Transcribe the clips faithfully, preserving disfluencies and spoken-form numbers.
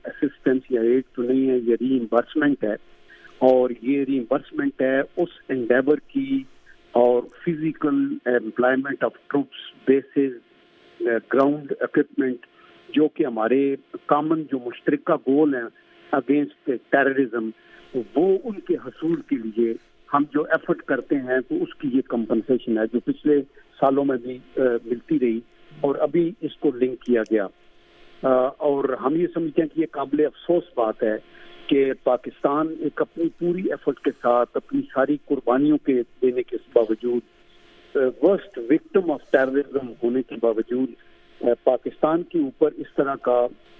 Assistance یا add تو نہیں ہے، یہ ری امبرسمنٹ ہے، اور یہ ری امبرسمنٹ ہے اس انڈیور کی اور physical employment of troops, bases, ground equipment, جو کہ ہمارے کامن جو مشترکہ گول ہیں اگینسٹ ٹیررزم، وہ ان کے حصول کے لیے ہم جو ایفرٹ کرتے ہیں تو اس کی یہ کمپنسیشن ہے جو پچھلے سالوں میں بھی ملتی رہی اور ابھی اس کو لنک کیا گیا. اور ہم یہ سمجھتے ہیں کہ یہ قابل افسوس بات ہے کہ پاکستان ایک اپنی پوری ایفرٹ کے ساتھ، اپنی ساری قربانیوں کے دینے کے باوجود، ورسٹ وکٹم آف ٹیررزم ہونے کے باوجود، پاکستان کے اوپر اس طرح کا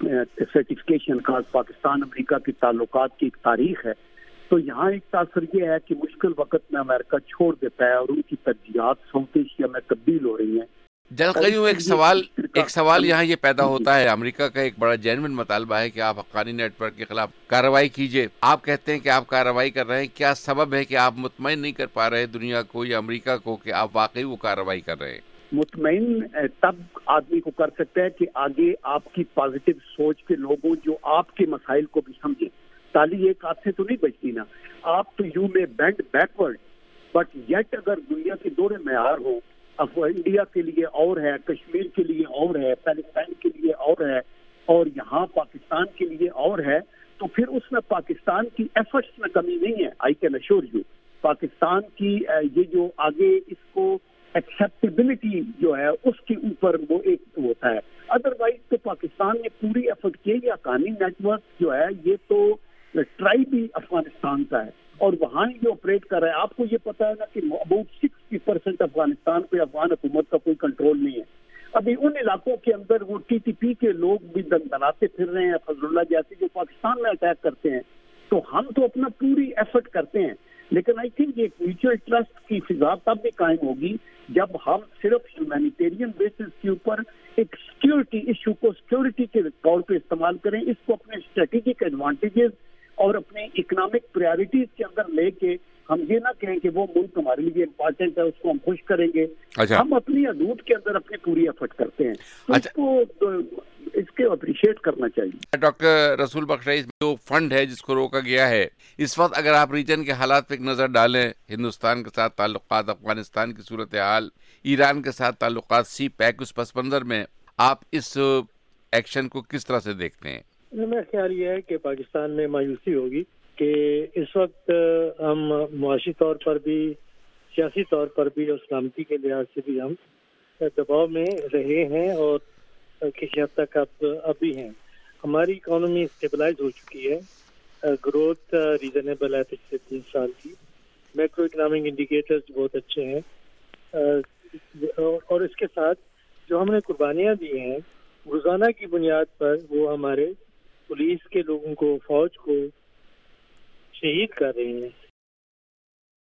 سرٹیفکیشن کا پاکستان امریکہ کے تعلقات کی ایک تاریخ ہے. تو یہاں ایک تاثر یہ ہے کہ مشکل وقت میں امریکہ چھوڑ دیتا ہے اور ان کی ترجیحات ساؤتھ ایشیا میں تبدیل ہو رہی ہیں. جنرل قیوم، ایک سوال ایک سوال یہاں یہ پیدا ہوتا ہے، امریکہ کا ایک بڑا جینوئن مطالبہ ہے کہ آپ حقانی نیٹ ورک کے خلاف کارروائی کیجیے. آپ کہتے ہیں کہ آپ کارروائی کر رہے ہیں، کیا سبب ہے کہ آپ مطمئن نہیں کر پا رہے دنیا کو یا امریکہ کو کہ آپ واقعی وہ کارروائی کر رہے ہیں؟ مطمئن تب آدمی کو کر سکتا ہے کہ آگے آپ کی پازیٹیو سوچ کے لوگوں جو آپ کے مسائل کو بھی سمجھیں. تالی ایک ہاتھ سے تو نہیں بچتی نا، آپ تو یو میں بینڈ بیکورڈ، بٹ یٹ اگر دنیا کے دور معیار ہو، اب انڈیا کے لیے اور ہے، کشمیر کے لیے اور ہے، پیلسٹائن کے لیے اور ہے، اور یہاں پاکستان کے لیے اور ہے، تو پھر اس میں پاکستان کی ایفرٹس میں کمی نہیں ہے. I can assure you Pakistan کی یہ جو آگے اس کو ایکسیپٹیبلٹی جو ہے اس کے اوپر وہ ایک ہوتا ہے. ادروائز تو پاکستان نے پوری ایفرٹ کی. یہ حقانی نیٹ ورک جو ہے یہ تو ٹرائی بھی افغانستان کا ہے اور وہاں ہی جو آپریٹ کر رہا ہے. آپ کو یہ پتا ہے نا کہ اباؤٹ سکسٹی پرسینٹ افغانستان پہ افغان حکومت کا کوئی کنٹرول نہیں ہے. ابھی ان علاقوں کے اندر وہ ٹی ٹی پی کے لوگ بھی دندناتے پھر رہے ہیں، فضل اللہ جیسے جو پاکستان میں اٹیک کرتے ہیں. تو ہم تو اپنا پوری ایفرٹ کرتے ہیں، لیکن آئی تھنک یہ میوچل ٹرسٹ کی فضا تب بھی قائم ہوگی جب ہم صرف ہیومینیٹیرین بیسس کے اوپر ایک سیکورٹی ایشو کو سیکورٹی کے طور پہ استعمال کریں، اس کو اپنے اسٹریٹجک ایڈوانٹیجز اور اپنے اکنامک پریارٹیز کے اندر لے کے ہم یہ نہ کہیں کہ وہ ملک ہمارے لیے امپورٹنٹ ہے، اس کو ہم خوش کریں گے. اچھا. ہم اپنی حدود کے اندر اپنی پوری ایفرٹ کرتے ہیں، تو اچھا. اس کو اس کے اپریشیٹ کرنا چاہیے. ڈاکٹر رسول بخش رئیس، جو فنڈ ہے جس کو روکا گیا ہے اس وقت، اگر آپ ریجن کے حالات پہ ایک نظر ڈالیں، ہندوستان کے ساتھ تعلقات، افغانستان کی صورتحال، ایران کے ساتھ تعلقات، سی پیک، اس پس منظر میں آپ اس ایکشن کو کس طرح سے دیکھتے ہیں؟ میرا خیال یہ ہے کہ پاکستان میں مایوسی ہوگی کہ اس وقت ہم معاشی طور پر بھی، سیاسی طور پر بھی اور سلامتی کے لحاظ سے بھی ہم دباؤ میں رہے ہیں اور کسی حد تک اب اب بھی ہیں. ہماری اکانومی اسٹیبلائز ہو چکی ہے، گروتھ ریزنیبل ہے پچھلے تین سال کی، میکرو اکنامک انڈیکیٹرز بہت اچھے ہیں، اور اس کے ساتھ جو ہم نے قربانیاں دی ہیں روزانہ کی بنیاد پر، وہ ہمارے پولیس کے لوگوں کو، فوج کو شہید کر رہے ہیں.